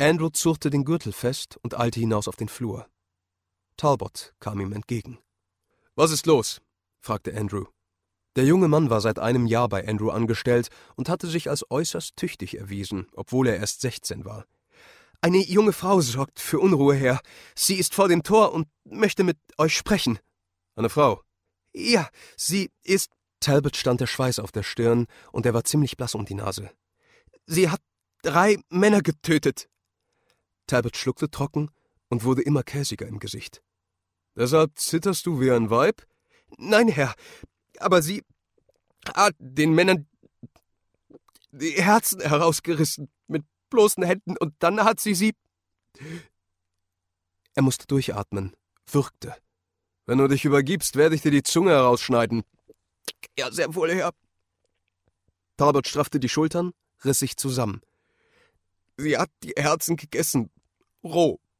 Andrew zurrte den Gürtel fest und eilte hinaus auf den Flur. Talbot kam ihm entgegen. »Was ist los?« fragte Andrew. Der junge Mann war seit einem Jahr bei Andrew angestellt und hatte sich als äußerst tüchtig erwiesen, obwohl er erst 16 war. »Eine junge Frau sorgt für Unruhe, Herr. Sie ist vor dem Tor und möchte mit euch sprechen.« »Eine Frau?« »Ja, sie ist...« Talbot stand der Schweiß auf der Stirn und er war ziemlich blass um die Nase. »Sie hat 3 Männer getötet.« Talbot schluckte trocken und wurde immer käsiger im Gesicht. »Deshalb zitterst du wie ein Weib?« »Nein, Herr, aber sie hat den Männern die Herzen herausgerissen mit bloßen Händen und dann hat sie...« Er musste durchatmen, würgte. »Wenn du dich übergibst, werde ich dir die Zunge herausschneiden.« »Ja, sehr wohl, Herr.« Talbot straffte die Schultern, riss sich zusammen. »Sie hat die Herzen gegessen, roh.«